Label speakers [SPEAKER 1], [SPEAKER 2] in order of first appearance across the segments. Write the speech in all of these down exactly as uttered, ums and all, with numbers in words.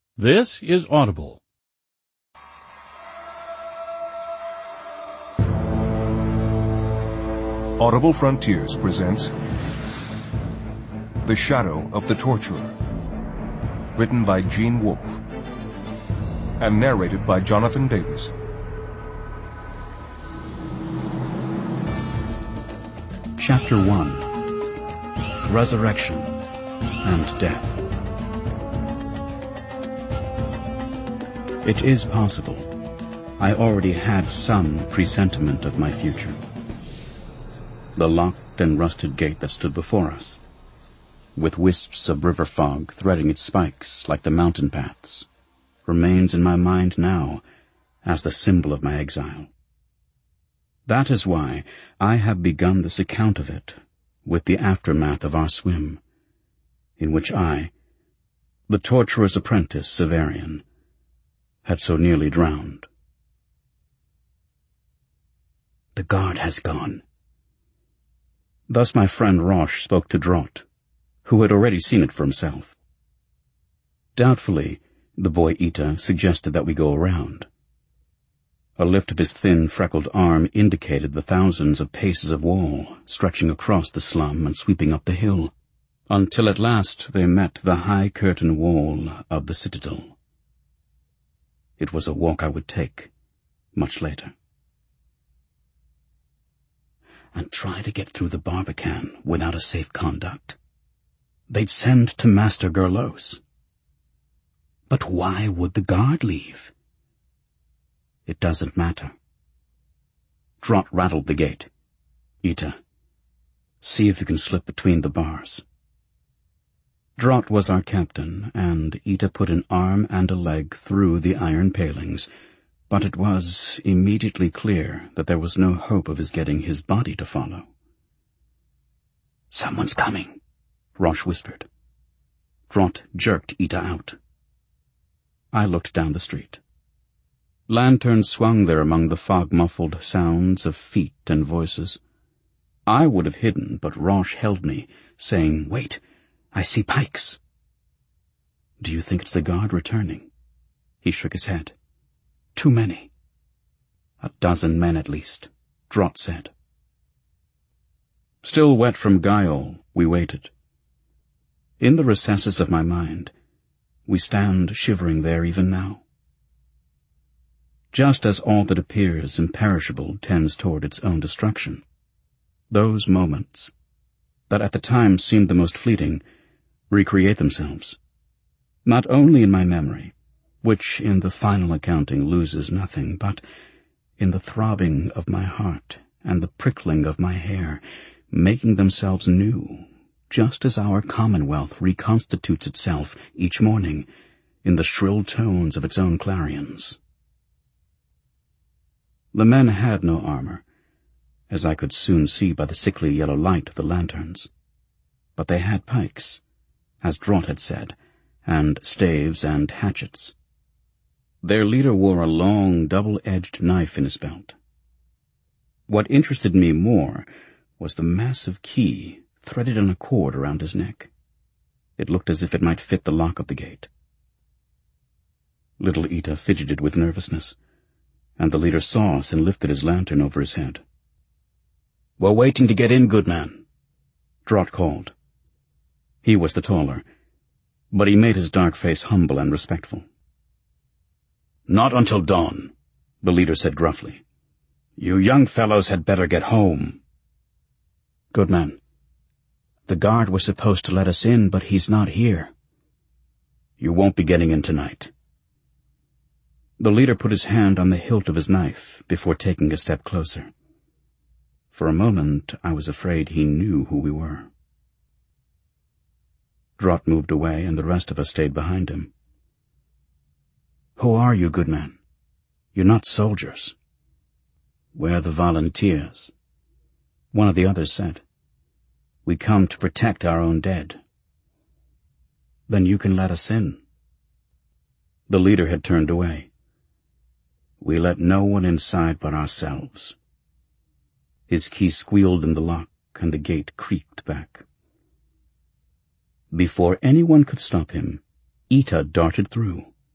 [SPEAKER 1] This is Audible.
[SPEAKER 2] Audible Frontiers presents The Shadow of the Torturer, written by Gene Wolfe and narrated by Jonathan Davis.
[SPEAKER 3] Chapter one. Resurrection and Death. It is possible I already had some presentiment of my future. The locked and rusted gate that stood before us, with wisps of river fog threading its spikes like the mountain paths, remains in my mind now as the symbol of my exile. That is why I have begun this account of it with the aftermath of our swim, in which I, the torturer's apprentice Severian, had so nearly drowned. The guard has gone. Thus my friend Roche spoke to Drott, who had already seen it for himself. Doubtfully, the boy Ita suggested that we go around. A lift of his thin, freckled arm indicated the thousands of paces of wall stretching across the slum and sweeping up the hill, until at last they met the high curtain wall of the citadel. It was a walk I would take, much later. And try to get through the Barbican without a safe conduct. They'd send to Master Gerlos. But why would the guard leave? It doesn't matter. Drott rattled the gate. Ita, see if you can slip between the bars. Drott was our captain, and Ita put an arm and a leg through the iron palings, but it was immediately clear that there was no hope of his getting his body to follow. "Someone's coming," Roche whispered. Drott jerked Ita out. I looked down the street. Lanterns swung there among the fog-muffled sounds of feet and voices. I would have hidden, but Roche held me, saying, "Wait, I see pikes." "Do you think it's the guard returning?" He shook his head. "Too many." "A dozen men at least," Drott said. Still wet from guile, we waited. In the recesses of my mind, we stand shivering there even now. Just as all that appears imperishable tends toward its own destruction, those moments, that at the time seemed the most fleeting, recreate themselves, not only in my memory, which in the final accounting loses nothing, but in the throbbing of my heart and the prickling of my hair, making themselves new, just as our commonwealth reconstitutes itself each morning in the shrill tones of its own clarions. The men had no armor, as I could soon see by the sickly yellow light of the lanterns, but they had pikes, as Drott had said, and staves and hatchets. Their leader wore a long, double-edged knife in his belt. What interested me more was the massive key threaded on a cord around his neck. It looked as if it might fit the lock of the gate. Little Ita fidgeted with nervousness, and the leader saw us and lifted his lantern over his head. "We're waiting to get in, good man," Drott called. He was the taller, but he made his dark face humble and respectful. "Not until dawn," the leader said gruffly. "You young fellows had better get home." "Good man, the guard was supposed to let us in, but he's not here." "You won't be getting in tonight." The leader put his hand on the hilt of his knife before taking a step closer. For a moment I was afraid he knew who we were. Drott moved away, and the rest of us stayed behind him. "Who are you, good man? You're not soldiers." "We're the volunteers," one of the others said. "We come to protect our own dead." "Then you can let us in." The leader had turned away. "We let no one inside but ourselves." His key squealed in the lock, and the gate creaked back. Before anyone could stop him, Ita darted through,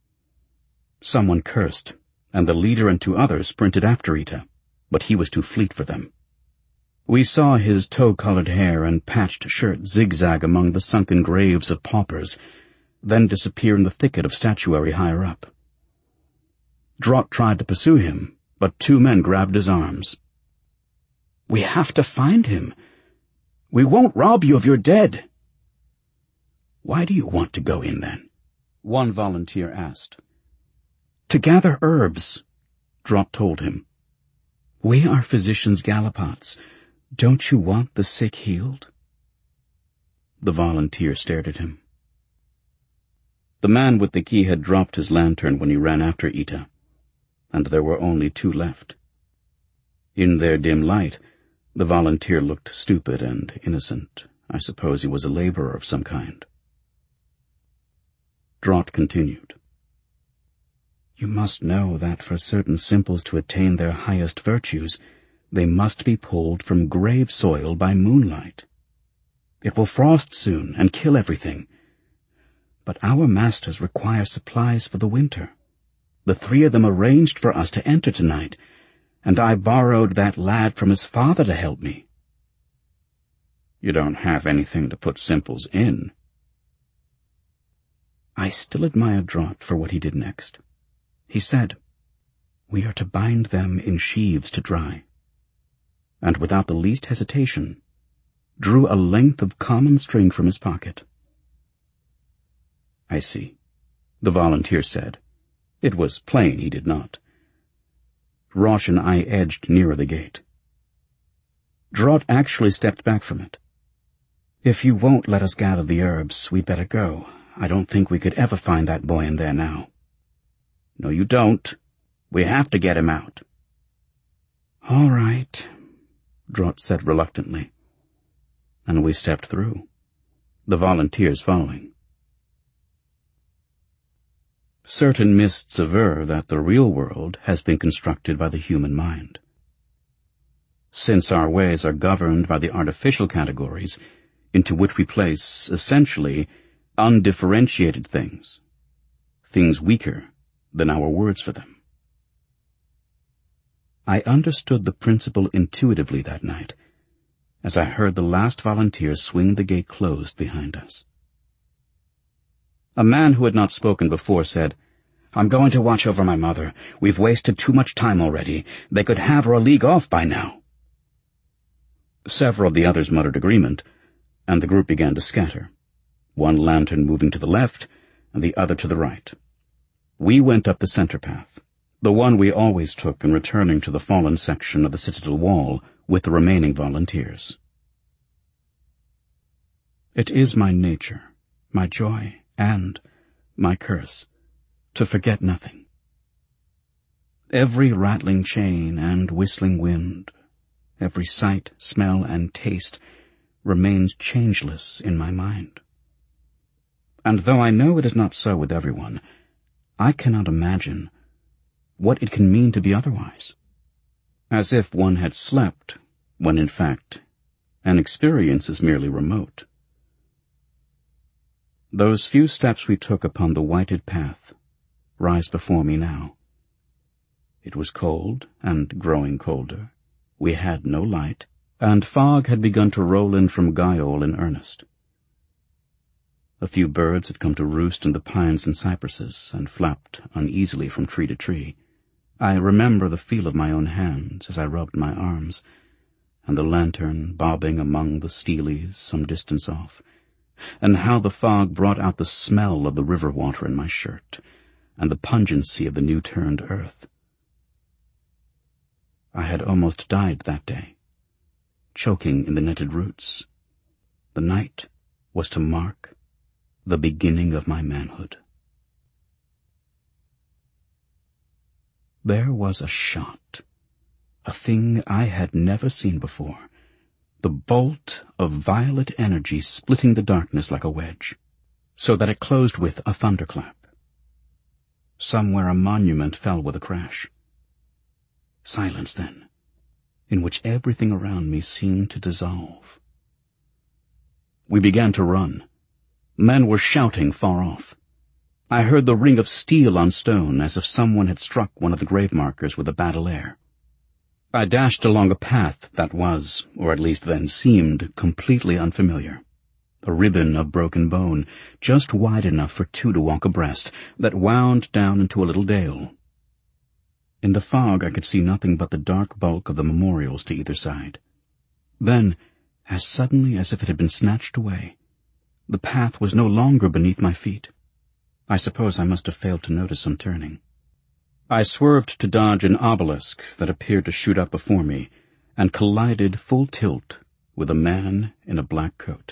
[SPEAKER 3] Someone cursed, and the leader and two others sprinted after Ita, but he was too fleet for them. We saw his tow-colored hair and patched shirt zigzag among the sunken graves of paupers, then disappear in the thicket of statuary higher up. Drott tried to pursue him, but two men grabbed his arms. "We have to find him. We won't rob you of your dead." "Why do you want to go in, then?" one volunteer asked. "To gather herbs," Drott told him. "We are physicians gallipots. Don't you want the sick healed?" The volunteer stared at him. The man with the key had dropped his lantern when he ran after Ita, and there were only two left. In their dim light, the volunteer looked stupid and innocent. I suppose he was a laborer of some kind. Drott continued. "You must know that for certain simples to attain their highest virtues, they must be pulled from grave soil by moonlight. It will frost soon and kill everything. But our masters require supplies for the winter. The three of them arranged for us to enter tonight, and I borrowed that lad from his father to help me." "You don't have anything to put simples in." I still admire Drott for what he did next. He said, "We are to bind them in sheaves to dry," and without the least hesitation, drew a length of common string from his pocket. "I see," the volunteer said. It was plain he did not. Rosh and I edged nearer the gate. Drott actually stepped back from it. "If you won't let us gather the herbs, we'd better go. I don't think we could ever find that boy in there now." "No, you don't. We have to get him out." "All right," Drott said reluctantly, and we stepped through, the volunteers following. Certain mysts aver that the real world has been constructed by the human mind. Since our ways are governed by the artificial categories into which we place, essentially, undifferentiated things, things weaker than our words for them. I understood the principle intuitively that night, as I heard the last volunteer swing the gate closed behind us. A man who had not spoken before said, "I'm going to watch over my mother. We've wasted too much time already. They could have her a league off by now." Several of the others muttered agreement, and the group began to scatter, one lantern moving to the left and the other to the right. We went up the center path, the one we always took in returning to the fallen section of the citadel wall with the remaining volunteers. It is my nature, my joy, and my curse, to forget nothing. Every rattling chain and whistling wind, every sight, smell, and taste remains changeless in my mind. And though I know it is not so with everyone, I cannot imagine what it can mean to be otherwise, as if one had slept, when in fact an experience is merely remote. Those few steps we took upon the whited path rise before me now. It was cold and growing colder. We had no light, and fog had begun to roll in from Gaiol in earnest. A few birds had come to roost in the pines and cypresses and flapped uneasily from tree to tree. I remember the feel of my own hands as I rubbed my arms, and the lantern bobbing among the steelies some distance off, and how the fog brought out the smell of the river water in my shirt, and the pungency of the new-turned earth. I had almost died that day, choking in the netted roots. The night was to mark the beginning of my manhood. There was a shot, a thing I had never seen before, the bolt of violet energy splitting the darkness like a wedge, so that it closed with a thunderclap. Somewhere a monument fell with a crash. Silence, then, in which everything around me seemed to dissolve. We began to run. Men were shouting far off. I heard the ring of steel on stone, as if someone had struck one of the grave markers with a battle air. I dashed along a path that was, or at least then seemed, completely unfamiliar. A ribbon of broken bone, just wide enough for two to walk abreast, that wound down into a little dale. In the fog I could see nothing but the dark bulk of the memorials to either side. Then, as suddenly as if it had been snatched away, the path was no longer beneath my feet. I suppose I must have failed to notice on turning. I swerved to dodge an obelisk that appeared to shoot up before me, and collided full tilt with a man in a black coat.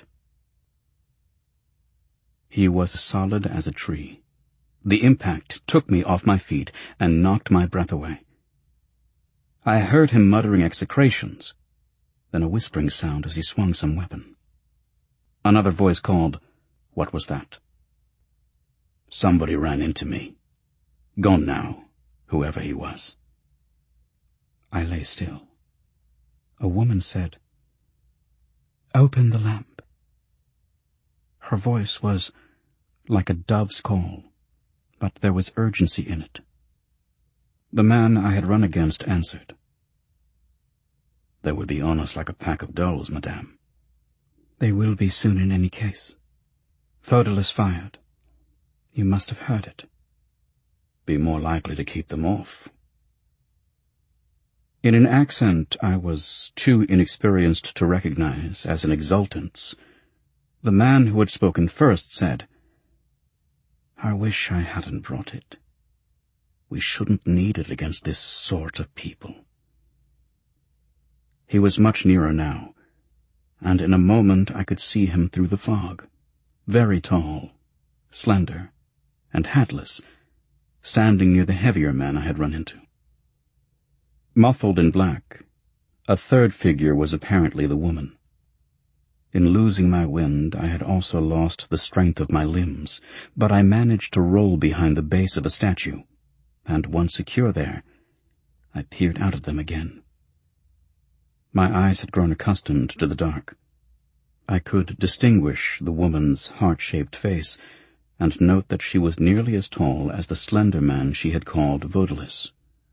[SPEAKER 3] He was solid as a tree. The impact took me off my feet and knocked my breath away. I heard him muttering execrations, then a whispering sound as he swung some weapon. Another voice called, "What was that?" "Somebody ran into me. Gone now, whoever he was." I lay still. A woman said, "Open the lamp." Her voice was like a dove's call, but there was urgency in it. The man I had run against answered. "They would be on us like a pack of dolls, madame." "They will be soon in any case. Vodalis fired. You must have heard it." "Be more likely to keep them off." In an accent I was too inexperienced to recognize as an exultance, the man who had spoken first said, "I wish I hadn't brought it. We shouldn't need it against this sort of people." He was much nearer now, and in a moment I could see him through the fog, very tall, slender, and hatless, standing near the heavier man I had run into. Muffled in black, a third figure was apparently the woman. In losing my wind, I had also lost the strength of my limbs, but I managed to roll behind the base of a statue, and once secure there, I peered out at them again. My eyes had grown accustomed to the dark. I could distinguish the woman's heart-shaped face, and note that she was nearly as tall as the slender man she had called Vodalis.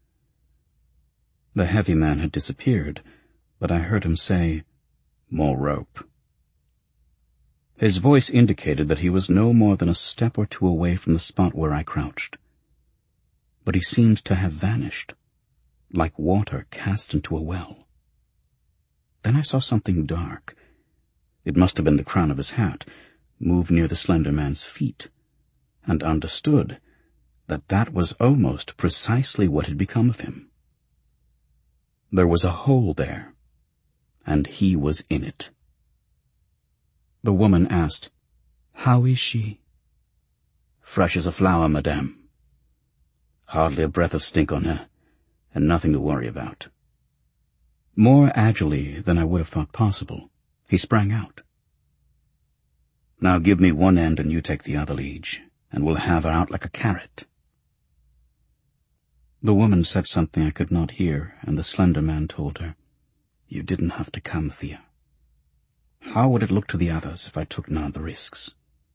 [SPEAKER 3] The heavy man had disappeared, but I heard him say, "More rope." His voice indicated that he was no more than a step or two away from the spot where I crouched. But he seemed to have vanished, like water cast into a well. Then I saw something dark. It must have been the crown of his hat, move near the slender man's feet, and understood that that was almost precisely what had become of him. There was a hole there, and he was in it. The woman asked, "How is she?" "Fresh as a flower, madame. Hardly a breath of stink on her, and nothing to worry about." More agilely than I would have thought possible, he sprang out. "Now give me one end and you take the other, liege, and we'll have her out like a carrot." The woman said something I could not hear, and the slender man told her, "You didn't have to come, Thea. How would it look to the others if I took none of the risks?"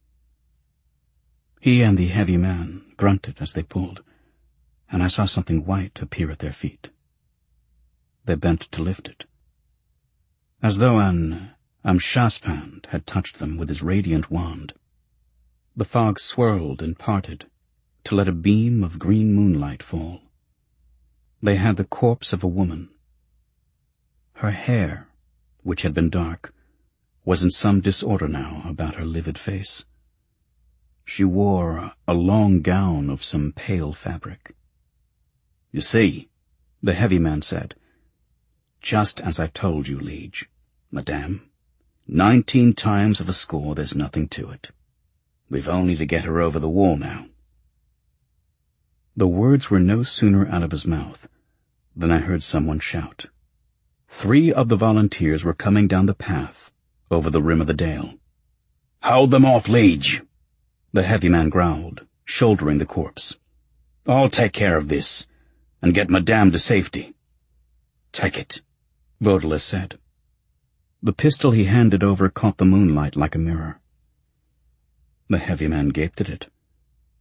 [SPEAKER 3] He and the heavy man grunted as they pulled, and I saw something white appear at their feet. They bent to lift it, as though an Amshaspand had touched them with his radiant wand. The fog swirled and parted to let a beam of green moonlight fall. They had the corpse of a woman. Her hair, which had been dark, was in some disorder now about her livid face. She wore a long gown of some pale fabric. "You see," the heavy man said, "just as I told you, liege, madame, nineteen times of a score there's nothing to it. We've only to get her over the wall now." The words were no sooner out of his mouth than I heard someone shout. Three of the volunteers were coming down the path over the rim of the dale. "Hold them off, liege," the heavy man growled, shouldering the corpse. "I'll take care of this, and get madame to safety." "Take it," Vodalis said. The pistol he handed over caught the moonlight like a mirror. The heavy man gaped at it.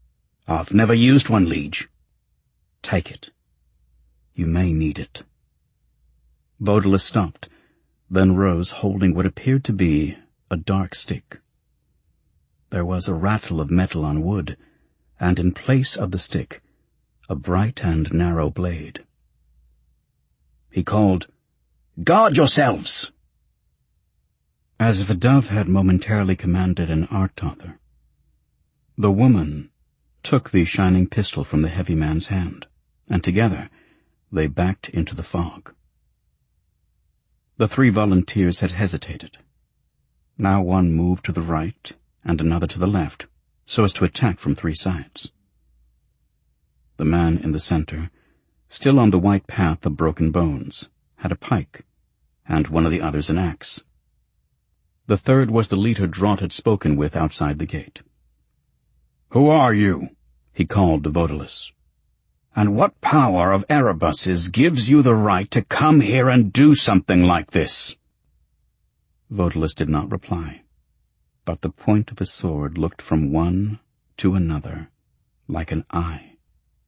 [SPEAKER 3] I've never used one, liege. Take it. You may need it. Vodulus stopped, then rose holding what appeared to be a dark stick. There was a rattle of metal on wood, and in place of the stick, a bright and narrow blade. He called, "Guard yourselves!" As if a dove had momentarily commanded an art author. The woman took the shining pistol from the heavy man's hand, and together they backed into the fog. The three volunteers had hesitated. Now one moved to the right and another to the left, so as to attack from three sides. The man in the center, still on the white path of broken bones, had a pike, and one of the others an axe. The third was the leader Draught had spoken with outside the gate. "Who are you?" he called to Vodulus. "And what power of Erebus's gives you the right to come here and do something like this?" Vodulus did not reply, but the point of his sword looked from one to another like an eye.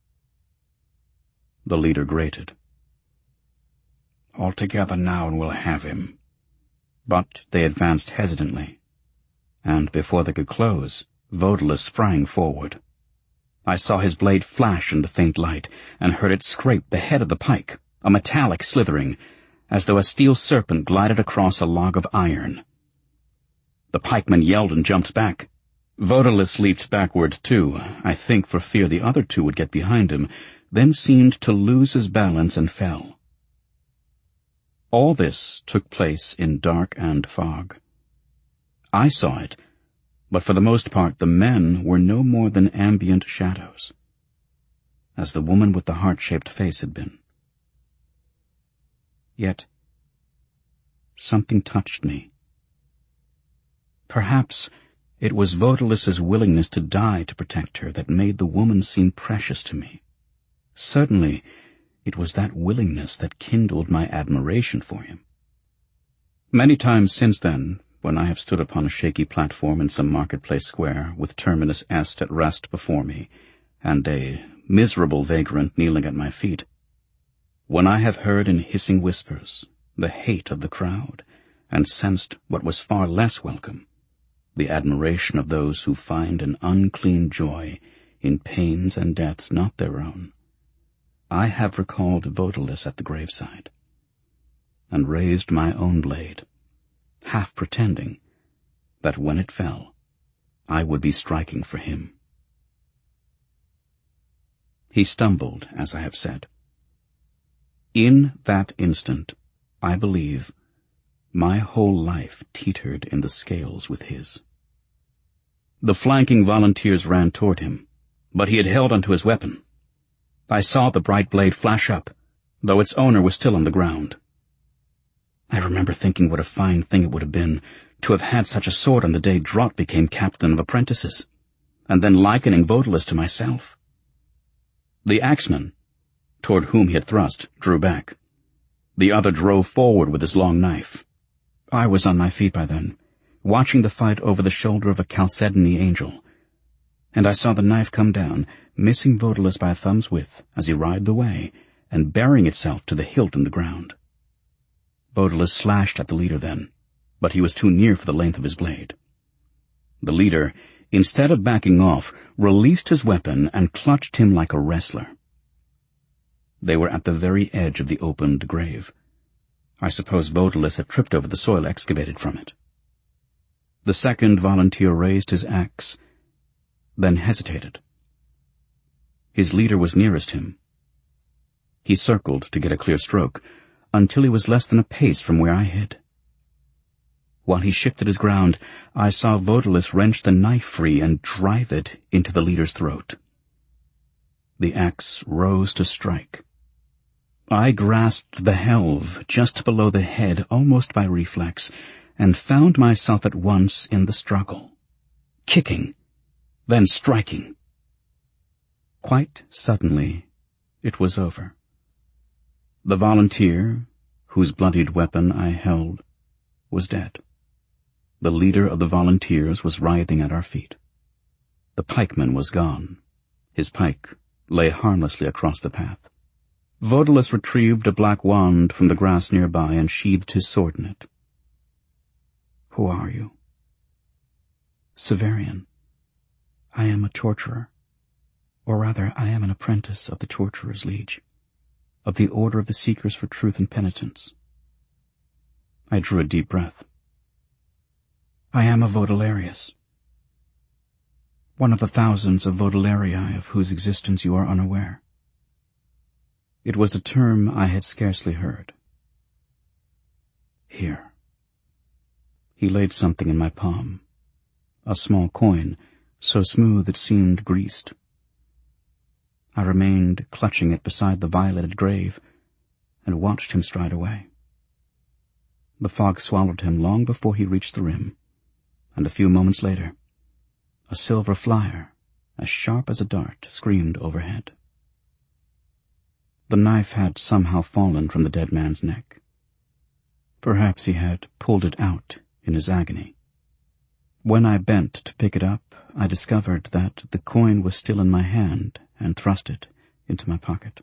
[SPEAKER 3] The leader grated. "All together now and we'll have him." But they advanced hesitantly, and before they could close, Vodulus sprang forward. I saw his blade flash in the faint light, and heard it scrape the head of the pike, a metallic slithering, as though a steel serpent glided across a log of iron. The pikeman yelled and jumped back. Vodulus leaped backward too, I think for fear the other two would get behind him, then seemed to lose his balance and fell. All this took place in dark and fog. I saw it, but for the most part the men were no more than ambient shadows, as the woman with the heart-shaped face had been. Yet something touched me. Perhaps it was Vodulus's willingness to die to protect her that made the woman seem precious to me. Certainly, it was that willingness that kindled my admiration for him. Many times since then, when I have stood upon a shaky platform in some marketplace square, with Terminus Est at rest before me, and a miserable vagrant kneeling at my feet, when I have heard in hissing whispers the hate of the crowd, and sensed what was far less welcome, the admiration of those who find an unclean joy in pains and deaths not their own, I have recalled Vodulus at the graveside, and raised my own blade, half pretending that when it fell, I would be striking for him. He stumbled, as I have said. In that instant, I believe, my whole life teetered in the scales with his. The flanking volunteers ran toward him, but he had held onto his weapon. I saw the bright blade flash up, though its owner was still on the ground. I remember thinking what a fine thing it would have been to have had such a sword on the day Draught became captain of apprentices, and then likening Vodulus to myself. The axeman, toward whom he had thrust, drew back. The other drove forward with his long knife. I was on my feet by then, watching the fight over the shoulder of a Chalcedony angel, and I saw the knife come down, missing Vodulus by a thumb's width as he writhed away, and burying itself to the hilt in the ground. Vodulus slashed at the leader then, but he was too near for the length of his blade. The leader, instead of backing off, released his weapon and clutched him like a wrestler. They were at the very edge of the opened grave. I suppose Vodulus had tripped over the soil excavated from it. The second volunteer raised his axe, then hesitated. His leader was nearest him. He circled to get a clear stroke, until he was less than a pace from where I hid. While he shifted his ground, I saw Vodulus wrench the knife free and drive it into the leader's throat. The axe rose to strike. I grasped the helve just below the head almost by reflex, and found myself at once in the struggle, kicking, then striking. Quite suddenly, it was over. The volunteer, whose bloodied weapon I held, was dead. The leader of the volunteers was writhing at our feet. The pikeman was gone, His pike lay harmlessly across the path. Vodulus retrieved a black wand from the grass nearby and sheathed his sword in it. "Who are you?" "Severian. I am a torturer. Or rather, I am an apprentice of the Torturer's Liege, of the Order of the Seekers for Truth and Penitence." I drew a deep breath. "I am a Vodularius. One of the thousands of Vodularii of whose existence you are unaware." It was a term I had scarcely heard. "Here." He laid something in my palm, a small coin, so smooth it seemed greased. I remained clutching it beside the violeted grave and watched him stride away. The fog swallowed him long before he reached the rim, and a few moments later, a silver flyer, as sharp as a dart, screamed overhead. The knife had somehow fallen from the dead man's neck. Perhaps he had pulled it out in his agony. When I bent to pick it up, I discovered that the coin was still in my hand and thrust it into my pocket.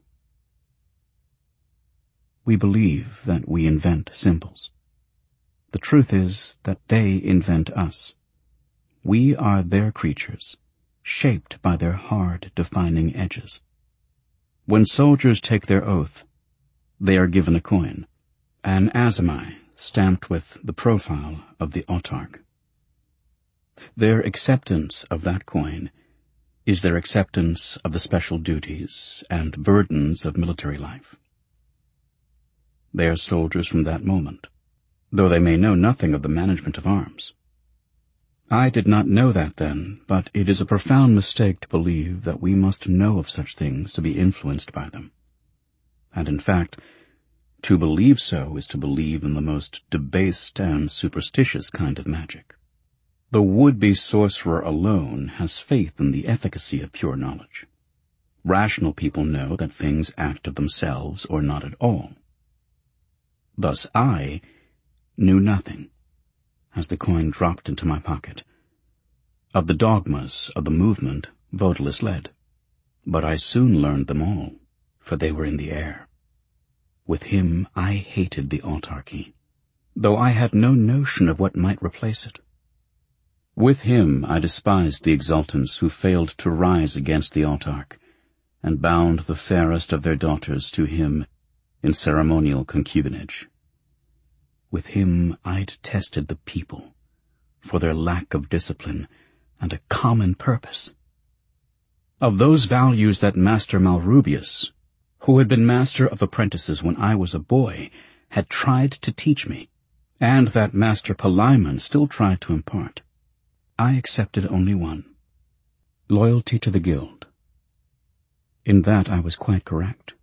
[SPEAKER 3] We believe that we invent symbols. The truth is that they invent us. We are their creatures, shaped by their hard, defining edges. When soldiers take their oath, they are given a coin, an azimai stamped with the profile of the autarch. Their acceptance of that coin is their acceptance of the special duties and burdens of military life. They are soldiers from that moment, though they may know nothing of the management of arms. I did not know that then, but it is a profound mistake to believe that we must know of such things to be influenced by them. And in fact, to believe so is to believe in the most debased and superstitious kind of magic. The would-be sorcerer alone has faith in the efficacy of pure knowledge. Rational people know that things act of themselves or not at all. Thus I knew nothing, as the coin dropped into my pocket, of the dogmas of the movement Vodulus led. But I soon learned them all, for they were in the air. With him I hated the autarchy, though I had no notion of what might replace it. With him I despised the exultants who failed to rise against the autarch, and bound the fairest of their daughters to him in ceremonial concubinage. With him I detested the people for their lack of discipline and a common purpose. Of those values that Master Malrubius, who had been master of apprentices when I was a boy, had tried to teach me, and that Master Palimon still tried to impart, I accepted only one: loyalty to the guild. In that I was quite correct.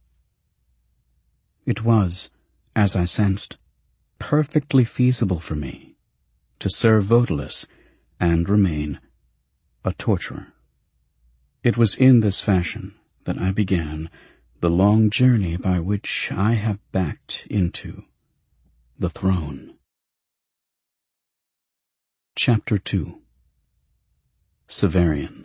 [SPEAKER 3] It was, as I sensed, perfectly feasible for me to serve Vodulus and remain a torturer. It was in this fashion that I began the long journey by which I have backed into the throne. Chapter two. Severian.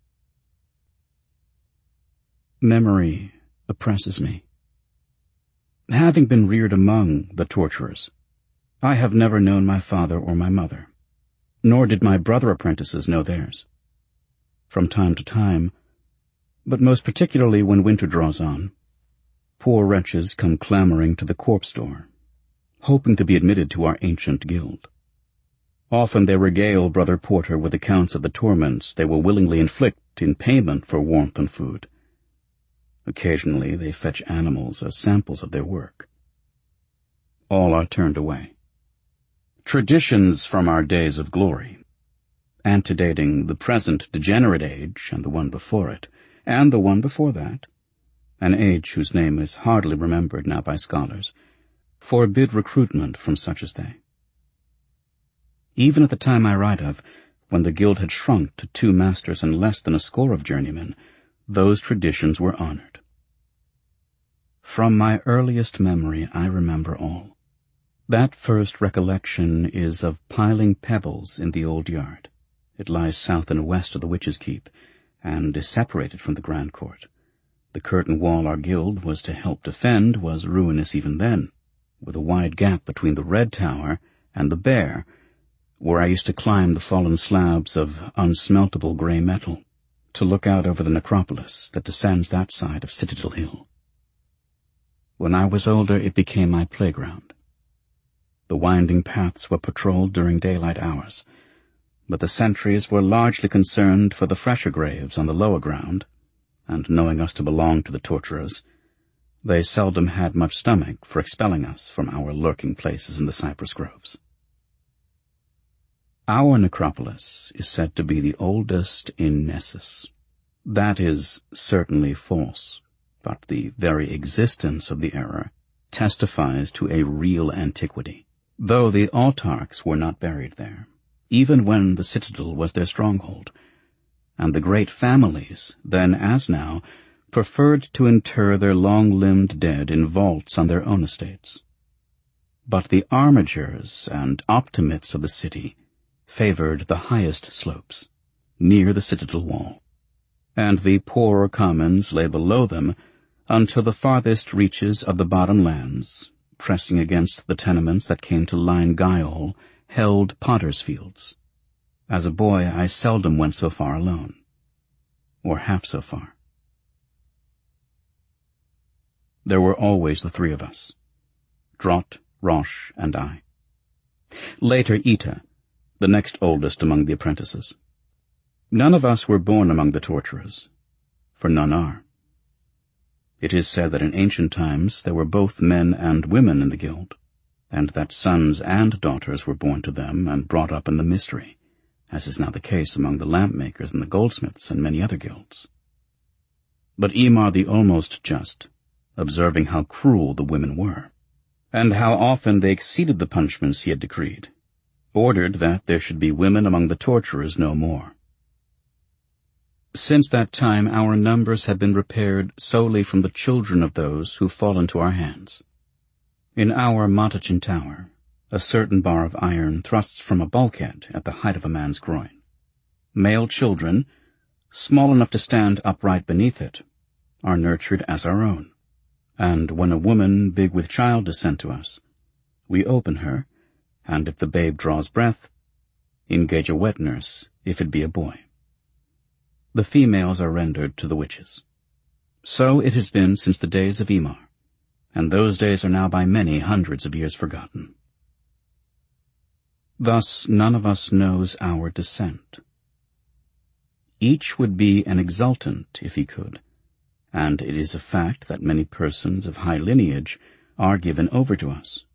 [SPEAKER 3] Memory oppresses me. Having been reared among the torturers, I have never known my father or my mother, nor did my brother apprentices know theirs. From time to time, but most particularly when winter draws on, poor wretches come clamoring to the corpse door, hoping to be admitted to our ancient guild. Often they regale Brother Porter with accounts of the torments they will willingly inflict in payment for warmth and food. Occasionally they fetch animals as samples of their work. All are turned away. Traditions from our days of glory, antedating the present degenerate age and the one before it, and the one before that, an age whose name is hardly remembered now by scholars, forbid recruitment from such as they. Even at the time I write of, when the guild had shrunk to two masters and less than a score of journeymen, those traditions were honored. From my earliest memory I remember all. That first recollection is of piling pebbles in the old yard. It lies south and west of the Witch's Keep, and is separated from the grand court. The curtain wall our guild was to help defend was ruinous even then, with a wide gap between the Red Tower and the Bear, where I used to climb the fallen slabs of unsmeltable grey metal to look out over the necropolis that descends that side of Citadel Hill. When I was older, it became my playground. The winding paths were patrolled during daylight hours, but the sentries were largely concerned for the fresher graves on the lower ground, and knowing us to belong to the torturers, they seldom had much stomach for expelling us from our lurking places in the cypress groves. Our necropolis is said to be the oldest in Nessus. That is certainly false, but the very existence of the error testifies to a real antiquity, though the autarchs were not buried there, even when the citadel was their stronghold, and the great families, then as now, preferred to inter their long-limbed dead in vaults on their own estates. But the armigers and optimates of the city favored the highest slopes, near the citadel wall, and the poorer commons lay below them until the farthest reaches of the bottom lands, pressing against the tenements that came to line Gyol, held potters' fields. As a boy, I seldom went so far alone, or half so far. There were always the three of us, Drott, Roche, and I. Later, Ita, the next oldest among the apprentices. None of us were born among the torturers, for none are. It is said that in ancient times there were both men and women in the guild, and that sons and daughters were born to them and brought up in the mystery, as is now the case among the lamp-makers and the goldsmiths and many other guilds. But Emar the Almost Just, observing how cruel the women were, and how often they exceeded the punishments he had decreed, ordered that there should be women among the torturers no more. Since that time our numbers have been repaired solely from the children of those who fall into our hands. In our Matachin Tower, a certain bar of iron thrusts from a bulkhead at the height of a man's groin. Male children, small enough to stand upright beneath it, are nurtured as our own, and when a woman big with child is sent to us, we open her, and if the babe draws breath, engage a wet nurse if it be a boy. The females are rendered to the witches. So it has been since the days of Emar, and those days are now by many hundreds of years forgotten. Thus none of us knows our descent. Each would be an exultant if he could, and it is a fact that many persons of high lineage are given over to us.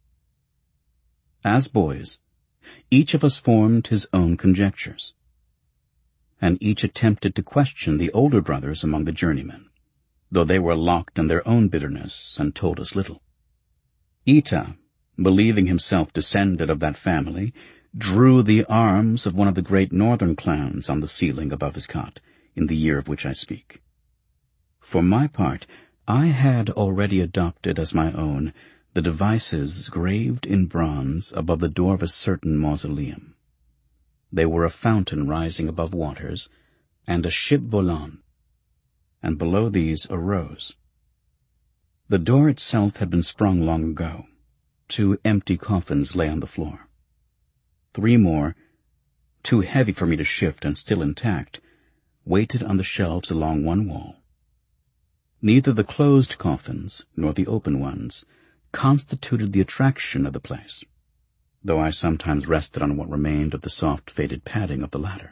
[SPEAKER 3] As boys, each of us formed his own conjectures, and each attempted to question the older brothers among the journeymen, though they were locked in their own bitterness and told us little. Ita, believing himself descended of that family, drew the arms of one of the great northern clans on the ceiling above his cot in the year of which I speak. For my part, I had already adopted as my own the devices graved in bronze above the door of a certain mausoleum. They were a fountain rising above waters, and a ship volant, and below these a rose. The door itself had been sprung long ago. Two empty coffins lay on the floor. Three more, too heavy for me to shift and still intact, waited on the shelves along one wall. Neither the closed coffins nor the open ones constituted the attraction of the place, though I sometimes rested on what remained of the soft faded padding of the latter.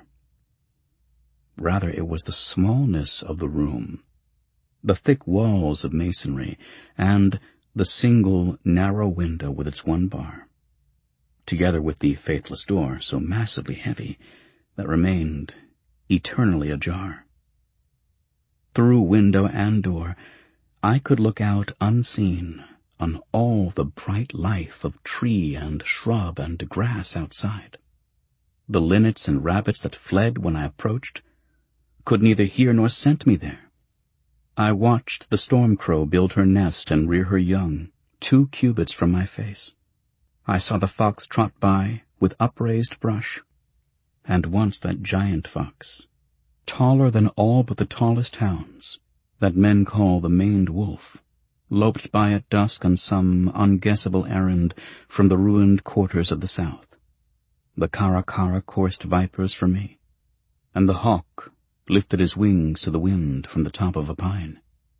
[SPEAKER 3] Rather, it was the smallness of the room, the thick walls of masonry, and the single narrow window with its one bar, together with the faithless door, so massively heavy, that remained eternally ajar. Through window and door, I could look out unseen on all the bright life of tree and shrub and grass outside. The linnets and rabbits that fled when I approached could neither hear nor scent me there. I watched the storm crow build her nest and rear her young, two cubits from my face. I saw the fox trot by with upraised brush, and once that giant fox, taller than all but the tallest hounds, that men call the maned wolf, loped by at dusk on some unguessable errand from the ruined quarters of the south. The Karakara coursed vipers for me, and the hawk lifted his wings to the wind from the top of a pine.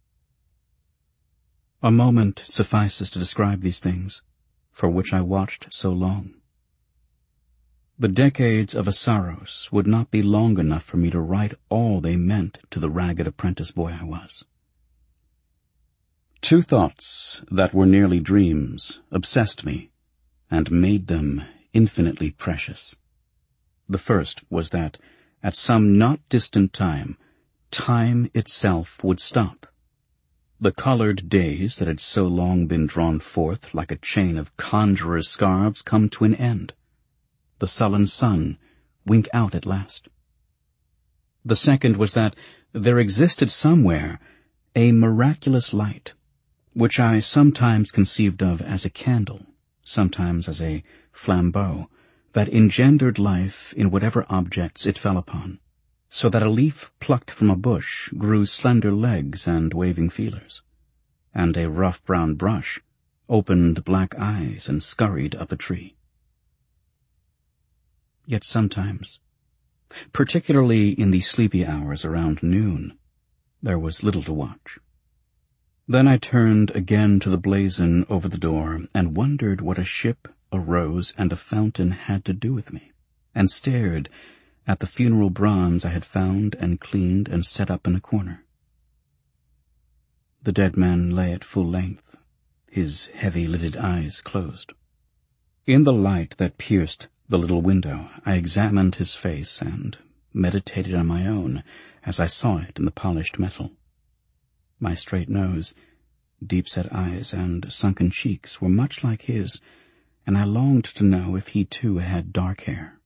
[SPEAKER 3] A moment suffices to describe these things, for which I watched so long. The decades of Asaros would not be long enough for me to write all they meant to the ragged apprentice boy I was. Two thoughts that were nearly dreams obsessed me and made them infinitely precious. The first was that, at some not distant time, time itself would stop. The colored days that had so long been drawn forth like a chain of conjurer's scarves come to an end. The sullen sun wink out at last. The second was that there existed somewhere a miraculous light, which I sometimes conceived of as a candle, sometimes as a flambeau, that engendered life in whatever objects it fell upon, so that a leaf plucked from a bush grew slender legs and waving feelers, and a rough brown brush opened black eyes and scurried up a tree. Yet sometimes, particularly in the sleepy hours around noon, there was little to watch. Then I turned again to the blazon over the door and wondered what a ship, a rose, and a fountain had to do with me, and stared at the funeral bronze I had found and cleaned and set up in a corner. The dead man lay at full length, his heavy-lidded eyes closed. In the light that pierced the little window, I examined his face and meditated on my own as I saw it in the polished metal. My straight nose, deep-set eyes, and sunken cheeks were much like his, and I longed to know if he too had dark hair.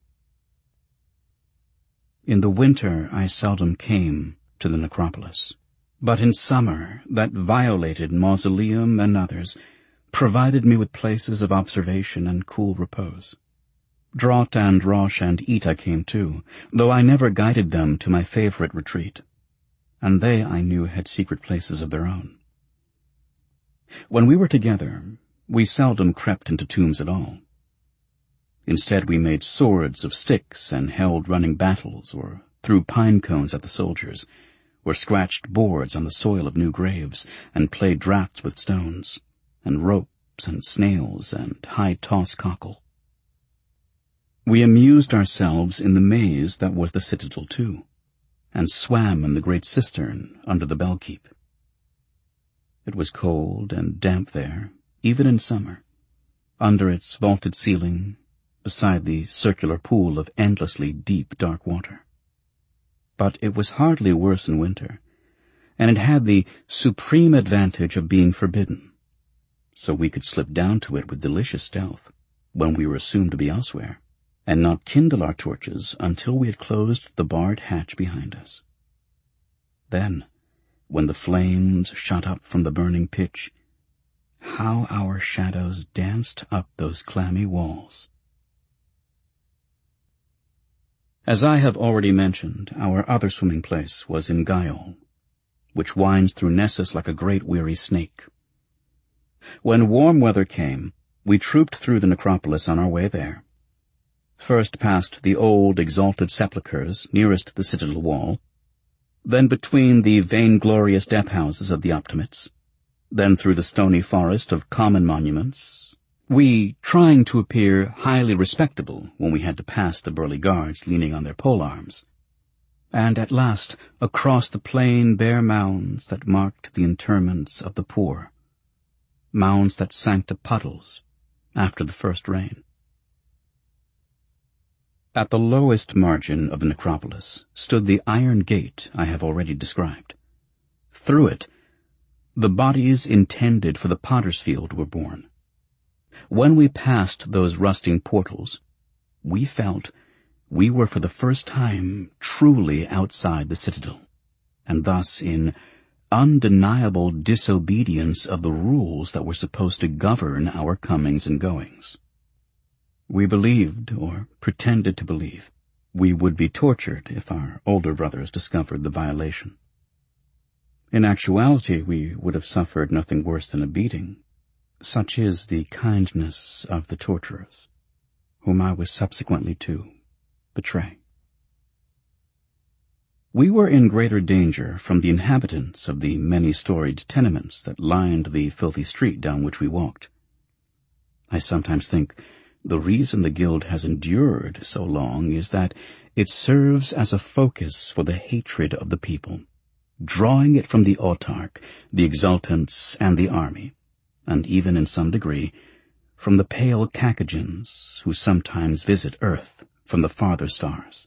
[SPEAKER 3] In the winter I seldom came to the necropolis, but in summer that violated mausoleum and others provided me with places of observation and cool repose. Draught and Rosh and Ita came too, though I never guided them to my favorite retreat, and they, I knew, had secret places of their own. When we were together, we seldom crept into tombs at all. Instead, we made swords of sticks and held running battles, or threw pine cones at the soldiers, or scratched boards on the soil of new graves, and played draughts with stones, and ropes and snails and high-toss cockle. We amused ourselves in the maze that was the citadel too, and swam in the great cistern under the bell-keep. It was cold and damp there, even in summer, under its vaulted ceiling, beside the circular pool of endlessly deep dark water. But it was hardly worse in winter, and it had the supreme advantage of being forbidden, so we could slip down to it with delicious stealth when we were assumed to be elsewhere, and not kindle our torches until we had closed the barred hatch behind us. Then, when the flames shot up from the burning pitch, how our shadows danced up those clammy walls. As I have already mentioned, our other swimming place was in Gaiol, which winds through Nessus like a great weary snake. When warm weather came, we trooped through the necropolis on our way there, first past the old exalted sepulchres nearest the citadel wall, then between the vainglorious death-houses of the Optimates, then through the stony forest of common monuments, we trying to appear highly respectable when we had to pass the burly guards leaning on their polearms, and at last across the plain bare mounds that marked the interments of the poor, mounds that sank to puddles after the first rain. At the lowest margin of the necropolis stood the iron gate I have already described. Through it, the bodies intended for the potter's field were borne. When we passed those rusting portals, we felt we were for the first time truly outside the citadel, and thus in undeniable disobedience of the rules that were supposed to govern our comings and goings. We believed, or pretended to believe, We would be tortured if our older brothers discovered the violation. In actuality, we would have suffered nothing worse than a beating. Such is the kindness of the torturers, whom I was subsequently to betray. We were in greater danger from the inhabitants of the many-storied tenements that lined the filthy street down which we walked. I sometimes think the reason the Guild has endured so long is that it serves as a focus for the hatred of the people, drawing it from the autarch, the exultants, and the army, and even in some degree from the pale Caucasians who sometimes visit Earth from the farther stars.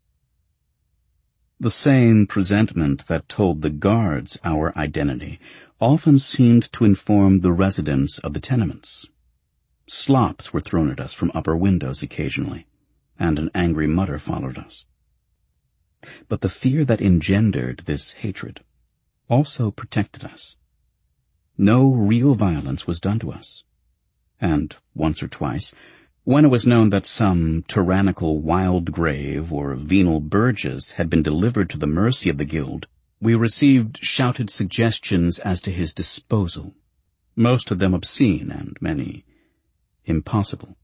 [SPEAKER 3] The same presentment that told the guards our identity often seemed to inform the residents of the tenements. Slops were thrown at us from upper windows occasionally, and an angry mutter followed us. But the fear that engendered this hatred also protected us. No real violence was done to us, and once or twice, when it was known that some tyrannical Wildgrave or venal Burgess had been delivered to the mercy of the Guild, we received shouted suggestions as to his disposal, most of them obscene and many impossible.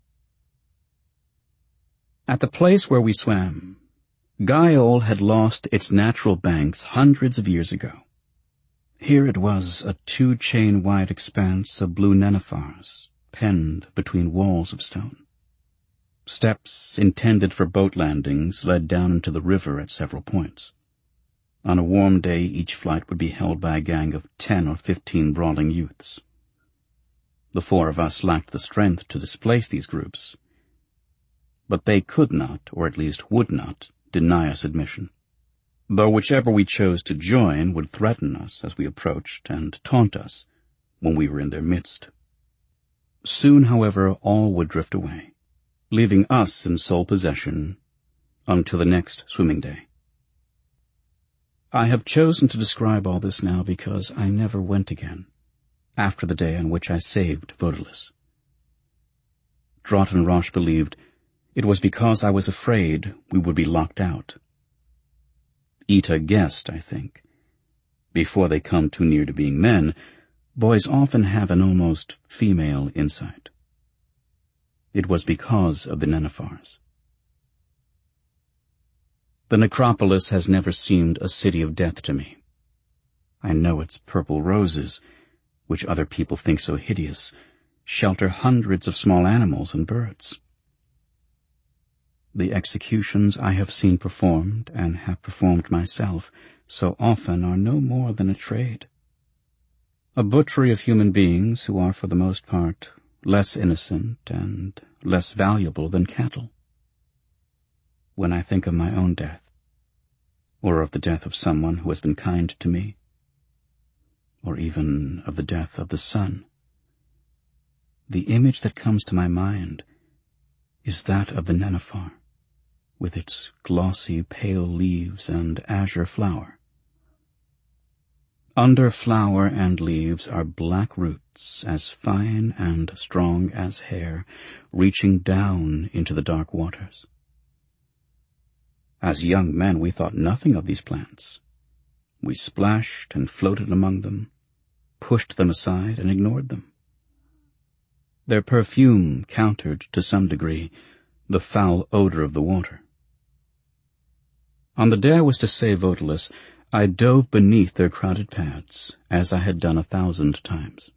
[SPEAKER 3] At the place where we swam, Gaiol had lost its natural banks hundreds of years ago. Here it was a two-chain-wide expanse of blue nenuphars, penned between walls of stone. Steps intended for boat landings led down into the river at several points. On a warm day, each flight would be held by a gang of ten or fifteen brawling youths. The four of us lacked the strength to displace these groups, but they could not, or at least would not, deny us admission, though whichever we chose to join would threaten us as we approached and taunt us when we were in their midst. Soon, however, all would drift away, leaving us in sole possession until the next swimming day. I have chosen to describe all this now because I never went again, after the day on which I saved Votilis. Draughton-Roche believed it was because I was afraid we would be locked out. Ita guessed, I think. Before they come too near to being men, boys often have an almost female insight. It was because of the nenuphars. The necropolis has never seemed a city of death to me. I know its purple roses, which other people think so hideous, shelter hundreds of small animals and birds. The executions I have seen performed, and have performed myself, so often are no more than a trade. A butchery of human beings who are for the most part less innocent and less valuable than cattle. When I think of my own death, or of the death of someone who has been kind to me, or even of the death of the sun, the image that comes to my mind is that of the nenuphar, with its glossy pale leaves and azure flower. Under flower and leaves are black roots as fine and strong as hair, reaching down into the dark waters. As young men we thought nothing of these plants. We splashed and floated among them, pushed them aside and ignored them. Their perfume countered, to some degree, the foul odor of the water. On the day I was to save Votilis, I dove beneath their crowded pads, as I had done a thousand times.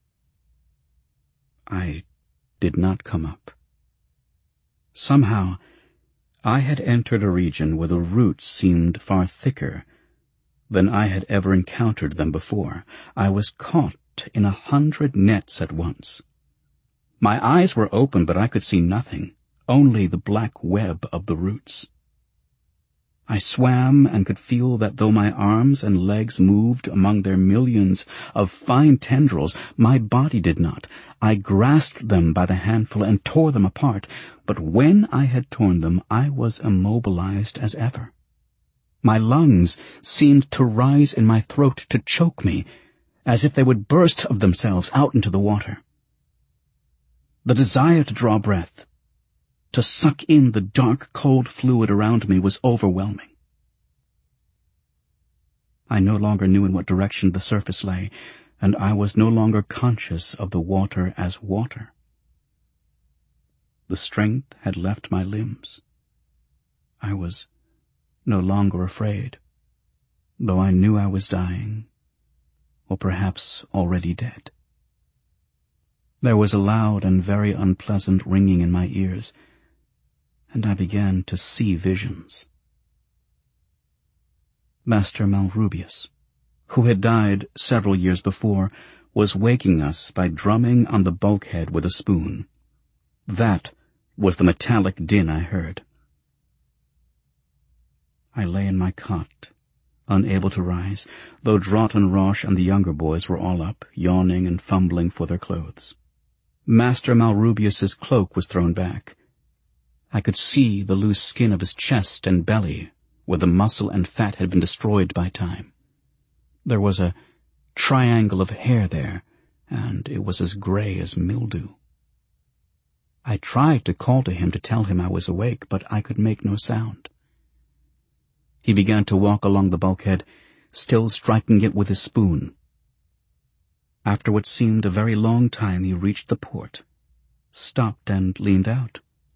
[SPEAKER 3] I did not come up. Somehow, I had entered a region where the roots seemed far thicker than I had ever encountered them before. I was caught in a hundred nets at once. My eyes were open, but I could see nothing, only the black web of the roots. I swam and could feel that though my arms and legs moved among their millions of fine tendrils, my body did not. I grasped them by the handful and tore them apart, but when I had torn them, I was immobilized as ever. My lungs seemed to rise in my throat to choke me, as if they would burst of themselves out into the water. The desire to draw breath, to suck in the dark, cold fluid around me was overwhelming. I no longer knew in what direction the surface lay, and I was no longer conscious of the water as water. The strength had left my limbs. I was no longer afraid, though I knew I was dying, or perhaps already dead. There was a loud and very unpleasant ringing in my ears, and I began to see visions. Master Malrubius, who had died several years before, was waking us by drumming on the bulkhead with a spoon. That was the metallic din I heard. I lay in my cot, unable to rise, though Drott and Roche and the younger boys were all up, yawning and fumbling for their clothes. Master Malrubius's cloak was thrown back. I could see the loose skin of his chest and belly, where the muscle and fat had been destroyed by time. There was a triangle of hair there, and it was as gray as mildew. I tried to call to him to tell him I was awake, but I could make no sound. He began to walk along the bulkhead, still striking it with his spoon. After what seemed a very long time, he reached the port, stopped and leaned out.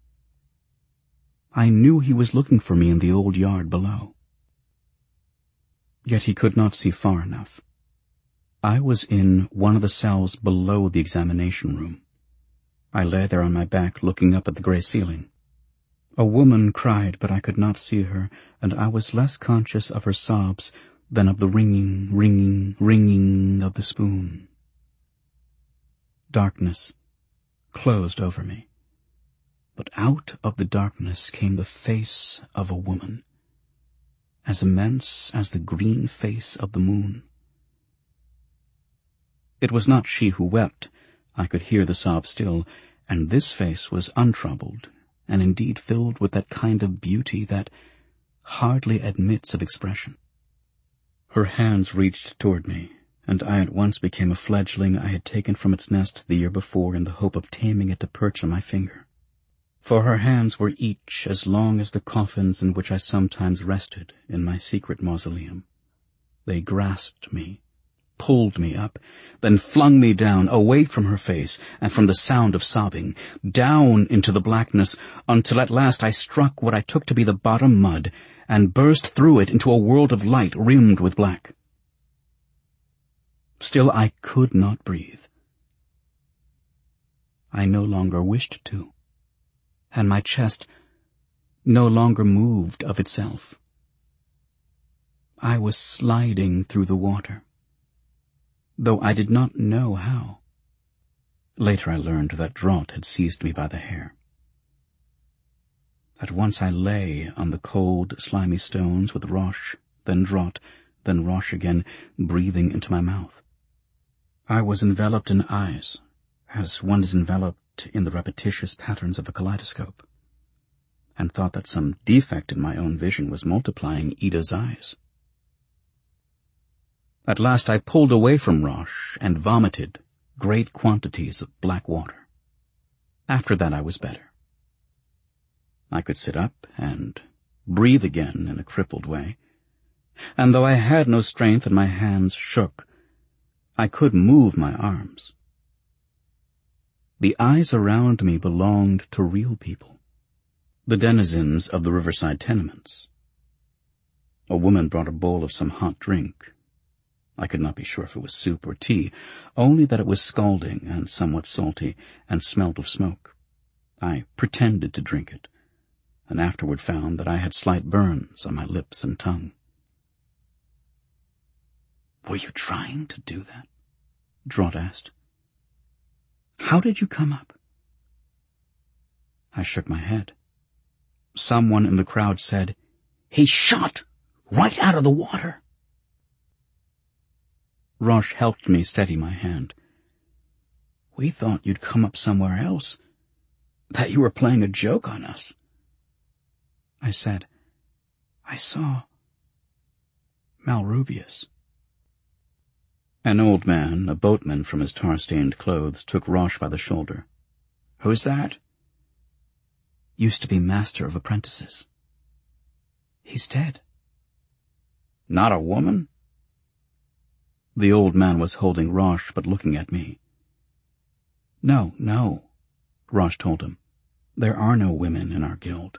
[SPEAKER 3] I knew he was looking for me in the old yard below. Yet he could not see far enough. I was in one of the cells below the examination room. I lay there on my back, looking up at the grey ceiling. A woman cried, but I could not see her, and I was less conscious of her sobs than of the ringing, ringing, ringing of the spoon. Darkness closed over me, but out of the darkness came the face of a woman, as immense as the green face of the moon. It was not she who wept. I could hear the sob still, and this face was untroubled, and indeed filled with that kind of beauty that hardly admits of expression. Her hands reached toward me, and I at once became a fledgling I had taken from its nest the year before in the hope of taming it to perch on my finger. For her hands were each as long as the coffins in which I sometimes rested in my secret mausoleum. They grasped me, pulled me up, then flung me down, away from her face and from the sound of sobbing, down into the blackness, until at last I struck what I took to be the bottom mud, and burst through it into a world of light rimmed with black. Still I could not breathe. I no longer wished to, and my chest no longer moved of itself. I was sliding through the water, though I did not know how. Later I learned that Drott had seized me by the hair. At once I lay on the cold, slimy stones with Roche, then Drott, then Roche again, breathing into my mouth. I was enveloped in eyes, as one is enveloped in the repetitious patterns of a kaleidoscope, and thought that some defect in my own vision was multiplying Ida's eyes. At last I pulled away from Roche and vomited great quantities of black water. After that I was better. I could sit up and breathe again in a crippled way, and though I had no strength and my hands shook, I could move my arms. The eyes around me belonged to real people, the denizens of the riverside tenements. A woman brought a bowl of some hot drink. I could not be sure if it was soup or tea, only that it was scalding and somewhat salty, and smelt of smoke. I pretended to drink it, and afterward found that I had slight burns on my lips and tongue. "Were you trying to do that?" Drott asked. "How did you come up?" I shook my head. Someone in the crowd said, "He shot right out of the water." Roche helped me steady my hand. "We thought you'd come up somewhere else, that you were playing a joke on us." I said, "I saw Malrubius." An old man, a boatman from his tar-stained clothes, took Roche by the shoulder. "Who's that?" used to be master of apprentices. He's dead. Not a woman? The old man was holding Rosh but looking at me. No, no, Rosh told him. There are no women in our guild.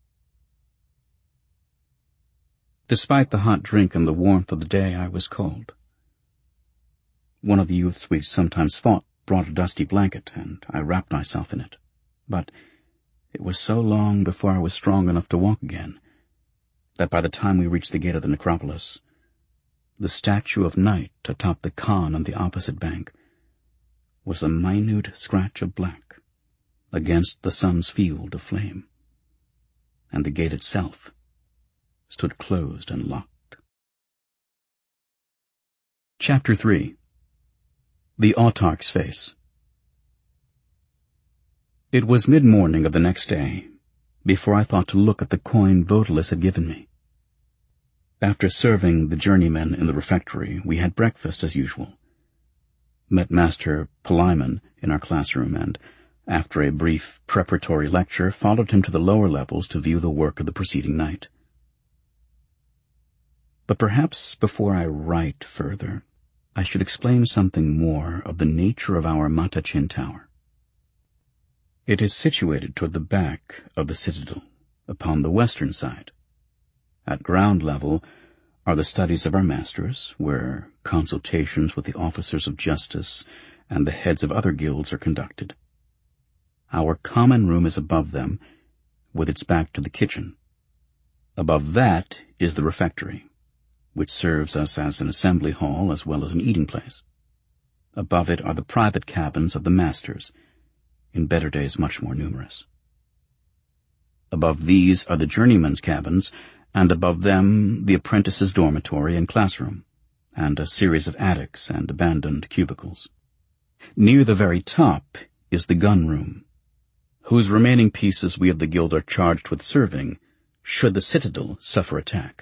[SPEAKER 3] Despite the hot drink and the warmth of the day, I was cold. One of the youths we sometimes fought brought a dusty blanket, and I wrapped myself in it. But it was so long before I was strong enough to walk again that by the time we reached the gate of the necropolis, the statue of Night atop the Khan on the opposite bank was a minute scratch of black against the sun's field of flame, and the gate itself stood closed and locked. Chapter three. The Autarch's Face. It was mid-morning of the next day before I thought to look at the coin Vodalis had given me. After serving the journeymen in the refectory, we had breakfast as usual, met Master Palimon in our classroom, and, after a brief preparatory lecture, followed him to the lower levels to view the work of the preceding night. But perhaps before I write further, I should explain something more of the nature of our Matachin Tower. It is situated toward the back of the citadel, upon the western side. At ground level are the studies of our masters, where consultations with the officers of justice and the heads of other guilds are conducted. Our common room is above them, with its back to the kitchen. Above that is the refectory, which serves us as an assembly hall as well as an eating place. Above it are the private cabins of the masters, in better days much more numerous. Above these are the journeymen's cabins, and above them the apprentices' dormitory and classroom, and a series of attics and abandoned cubicles. Near the very top is the gun room, whose remaining pieces we of the guild are charged with serving, should the citadel suffer attack.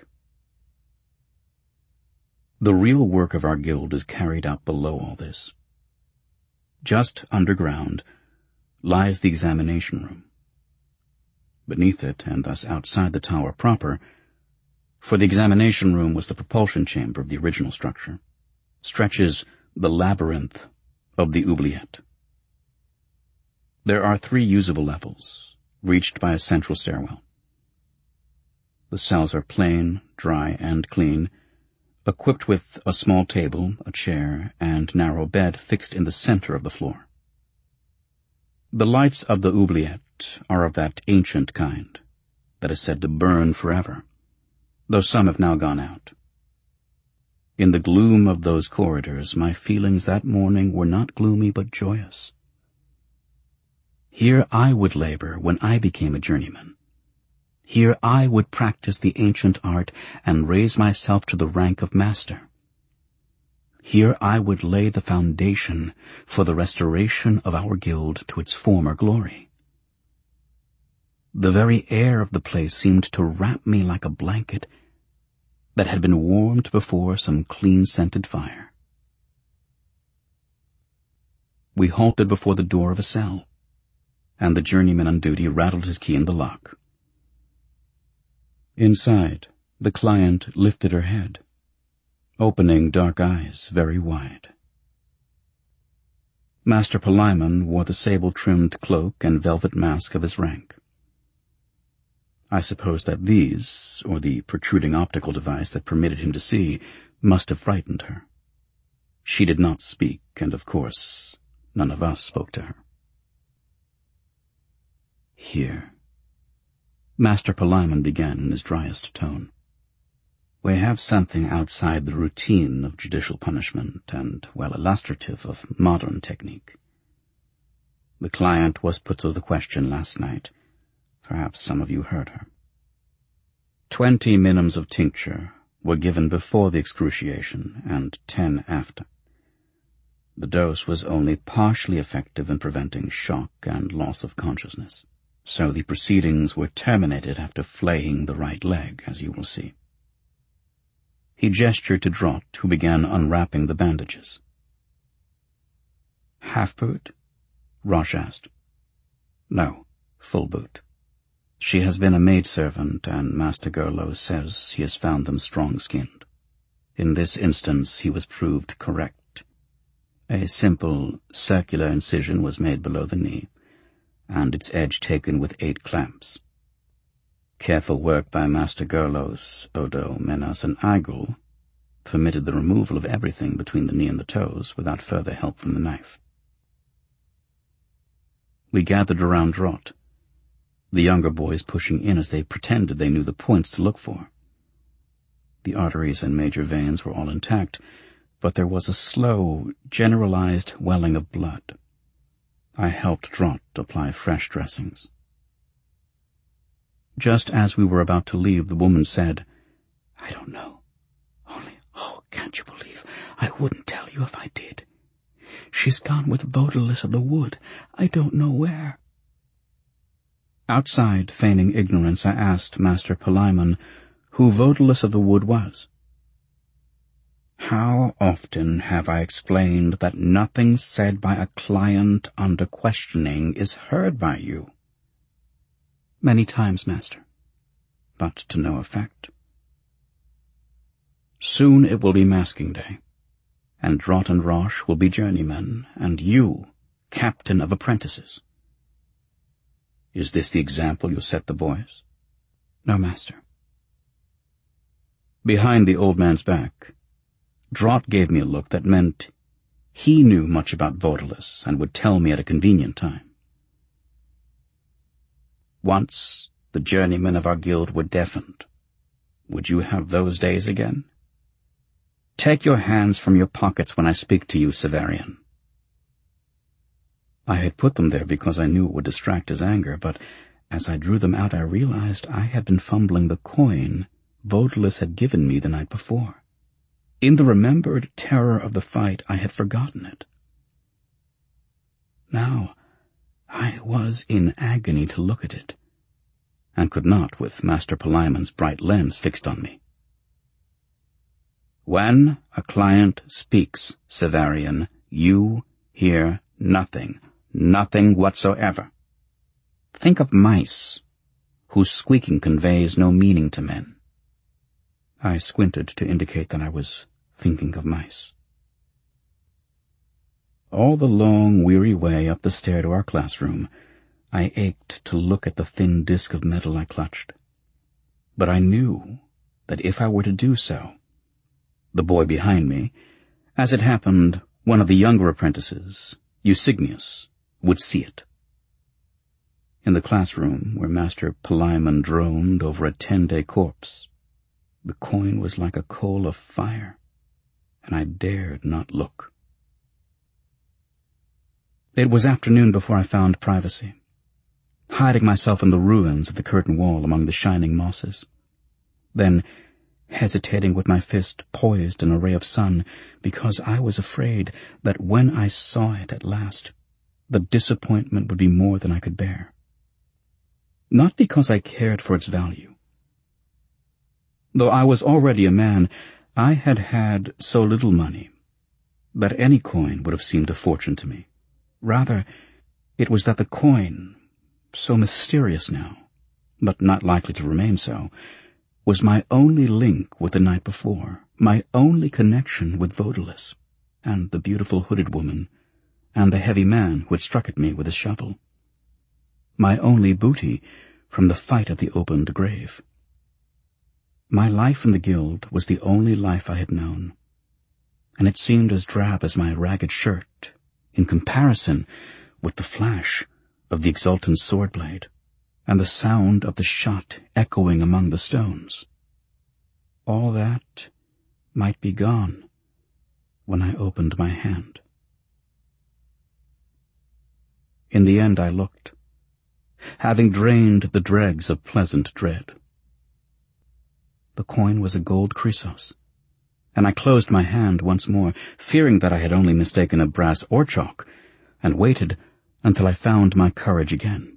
[SPEAKER 3] The real work of our guild is carried out below all this. Just underground lies the examination room. Beneath it, and thus outside the tower proper, for the examination room was the propulsion chamber of the original structure, stretches the labyrinth of the oubliette. There are three usable levels, reached by a central stairwell. The cells are plain, dry, and clean, equipped with a small table, a chair, and narrow bed fixed in the center of the floor. The lights of the oubliette are of that ancient kind that is said to burn forever, though some have now gone out. In the gloom of those corridors, my feelings that morning were not gloomy but joyous. Here I would labor when I became a journeyman. Here I would practice the ancient art and raise myself to the rank of master. Here I would lay the foundation for the restoration of our guild to its former glory. The very air of the place seemed to wrap me like a blanket that had been warmed before some clean-scented fire. We halted before the door of a cell, and the journeyman on duty rattled his key in the lock. Inside, the client lifted her head, opening dark eyes very wide. Master Palimon wore the sable-trimmed cloak and velvet mask of his rank. I suppose that these, or the protruding optical device that permitted him to see, must have frightened her. She did not speak, and of course none of us spoke to her. Here, Master Palimon began in his driest tone. We have something outside the routine of judicial punishment and well illustrative of modern technique. The client was put to the question last night. Perhaps some of you heard her. Twenty minims of tincture were given before the excruciation and ten after. The dose was only partially effective in preventing shock and loss of consciousness, so the proceedings were terminated after flaying the right leg, as you will see. He gestured to Drott, who began unwrapping the bandages. Half boot? Rosh asked. No, full boot. She has been a maidservant, and Master Gerlos says he has found them strong-skinned. In this instance he was proved correct. A simple circular incision was made below the knee, and its edge taken with eight clamps. Careful work by Master Gerlos, Odo, Menas, and Eigil permitted the removal of everything between the knee and the toes without further help from the knife. We gathered around Drott, the younger boys pushing in as they pretended they knew the points to look for. The arteries and major veins were all intact, but there was a slow, generalized welling of blood. I helped Drott apply fresh dressings. Just as we were about to leave, the woman said, "I don't know. Only, oh, can't you believe, I wouldn't tell you if I did. She's gone with Vodalis of the Wood. I don't know where." Outside, feigning ignorance, I asked Master Palimon who Vodalis of the Wood was. "How often have I explained that nothing said by a client under questioning is heard by you?" "Many times, Master, but to no effect." "Soon it will be masking day, and Drott and Roche will be journeymen, and you, captain of apprentices. Is this the example you'll set the boys?" "No, Master." Behind the old man's back, Drott gave me a look that meant he knew much about Vodalis and would tell me at a convenient time. "Once the journeymen of our guild were deafened. Would you have those days again? Take your hands from your pockets when I speak to you, Severian." I had put them there because I knew it would distract his anger, but as I drew them out I realized I had been fumbling the coin Vodalis had given me the night before. In the remembered terror of the fight, I had forgotten it. Now I was in agony to look at it, and could not with Master Palimon's bright lens fixed on me. "When a client speaks, Severian, you hear nothing, nothing whatsoever. Think of mice, whose squeaking conveys no meaning to men." I squinted to indicate that I was thinking of mice. All the long, weary way up the stair to our classroom, I ached to look at the thin disk of metal I clutched. But I knew that if I were to do so, the boy behind me, as it happened, one of the younger apprentices, Eusignius, would see it. In the classroom, where Master Palimon droned over a ten-day corpse, the coin was like a coal of fire, and I dared not look. It was afternoon before I found privacy, hiding myself in the ruins of the curtain wall among the shining mosses. Then, hesitating with my fist poised in a ray of sun, because I was afraid that when I saw it at last, the disappointment would be more than I could bear. Not because I cared for its value. Though I was already a man, I had had so little money that any coin would have seemed a fortune to me. Rather, it was that the coin, so mysterious now, but not likely to remain so, was my only link with the night before, my only connection with Vodalis, and the beautiful hooded woman, and the heavy man who had struck at me with his shovel. My only booty from the fight at the opened grave. My life in the guild was the only life I had known, and it seemed as drab as my ragged shirt in comparison with the flash of the exultant sword blade and the sound of the shot echoing among the stones. All that might be gone when I opened my hand. In the end I looked, having drained the dregs of pleasant dread. The coin was a gold chrysos, and I closed my hand once more, fearing that I had only mistaken a brass orchalk, and waited until I found my courage again.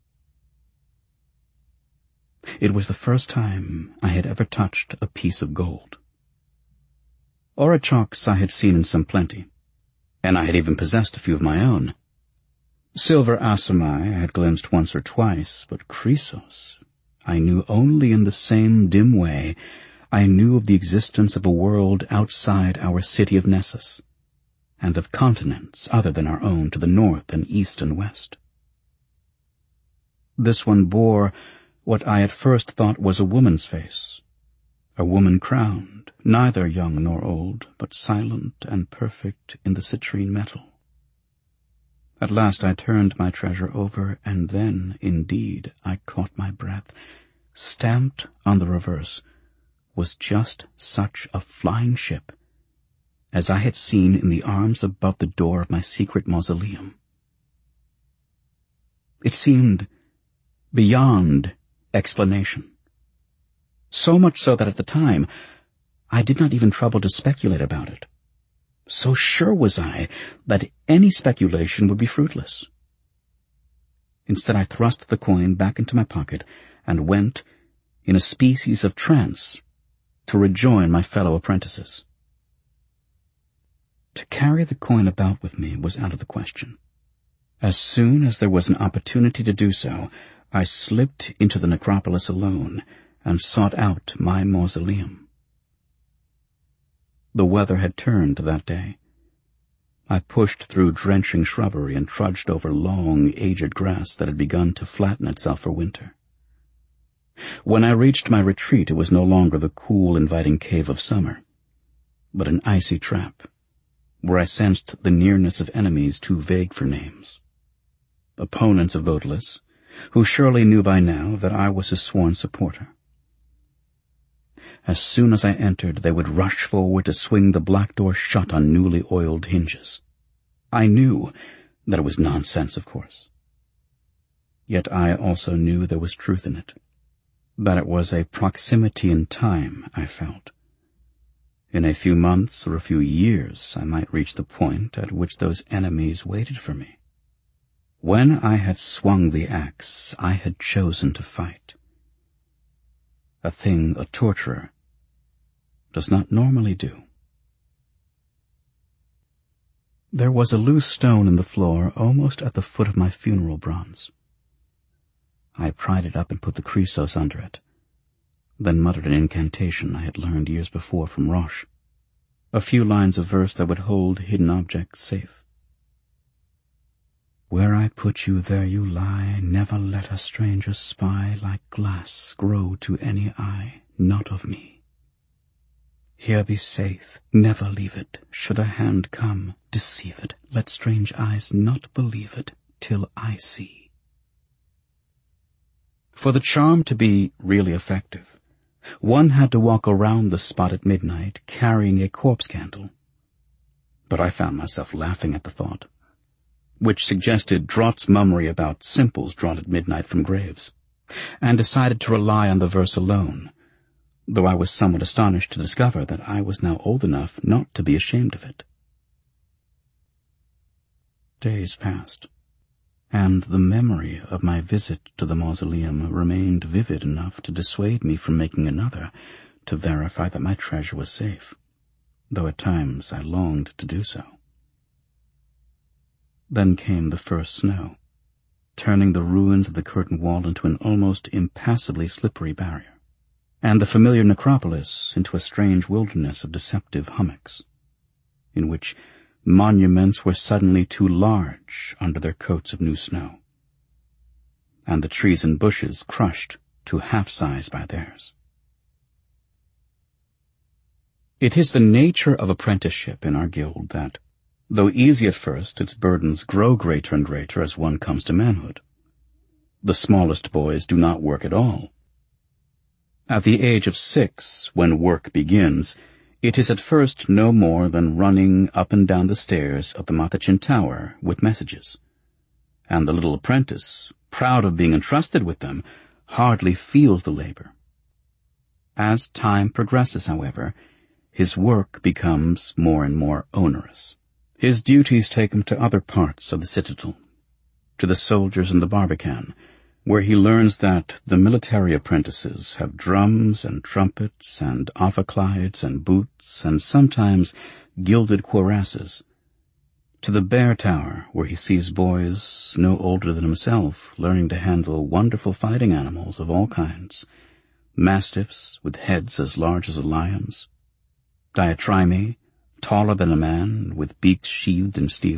[SPEAKER 3] It was the first time I had ever touched a piece of gold. Orichalks I had seen in some plenty, and I had even possessed a few of my own. Silver Asamai I had glimpsed once or twice, but Chrysos I knew only in the same dim way I knew of the existence of a world outside our city of Nessus, and of continents other than our own to the north and east and west. This one bore what I at first thought was a woman's face, a woman crowned, neither young nor old, but silent and perfect in the citrine metal. At last I turned my treasure over, and then, indeed, I caught my breath. Stamped on the reverse was just such a flying ship as I had seen in the arms above the door of my secret mausoleum. It seemed beyond explanation, so much so that at the time I did not even trouble to speculate about it. So sure was I that any speculation would be fruitless. Instead, I thrust the coin back into my pocket and went, in a species of trance, to rejoin my fellow apprentices. To carry the coin about with me was out of the question. As soon as there was an opportunity to do so, I slipped into the necropolis alone and sought out my mausoleum. The weather had turned that day. I pushed through drenching shrubbery and trudged over long, aged grass that had begun to flatten itself for winter. When I reached my retreat, it was no longer the cool, inviting cave of summer, but an icy trap, where I sensed the nearness of enemies too vague for names. Opponents of Votalus, who surely knew by now that I was his sworn supporter. As soon as I entered, they would rush forward to swing the black door shut on newly oiled hinges. I knew that it was nonsense, of course. Yet I also knew there was truth in it, that it was a proximity in time, I felt. In a few months or a few years I might reach the point at which those enemies waited for me. When I had swung the axe, I had chosen to fight. A thing a torturer does not normally do. There was a loose stone in the floor almost at the foot of my funeral bronze. I pried it up and put the Chrysos under it, then muttered an incantation I had learned years before from Roche, a few lines of verse that would hold hidden objects safe. Where I put you, there you lie, never let a stranger spy, like glass grow to any eye, not of me. Here be safe, never leave it, should a hand come, deceive it, let strange eyes not believe it, till I see. For the charm to be really effective, one had to walk around the spot at midnight carrying a corpse candle. But I found myself laughing at the thought, which suggested Drought's mummery about simples drawn at midnight from graves, and decided to rely on the verse alone, though I was somewhat astonished to discover that I was now old enough not to be ashamed of it. Days passed, and the memory of my visit to the mausoleum remained vivid enough to dissuade me from making another to verify that my treasure was safe, though at times I longed to do so. Then came the first snow, turning the ruins of the curtain wall into an almost impassably slippery barrier, and the familiar necropolis into a strange wilderness of deceptive hummocks, in which monuments were suddenly too large under their coats of new snow, and the trees and bushes crushed to half-size by theirs. It is the nature of apprenticeship in our guild that, though easy at first, its burdens grow greater and greater as one comes to manhood. The smallest boys do not work at all. At the age of six, when work begins, it is at first no more than running up and down the stairs of the Mathachin Tower with messages, and the little apprentice, proud of being entrusted with them, hardly feels the labor. As time progresses, however, his work becomes more and more onerous. His duties take him to other parts of the citadel, to the soldiers in the Barbican, where he learns that the military apprentices have drums and trumpets and ophicleides and boots and sometimes gilded cuirasses, to the Bear Tower, where he sees boys no older than himself learning to handle wonderful fighting animals of all kinds, mastiffs with heads as large as a lion's, diatrymi, taller than a man, with beaks sheathed in steel,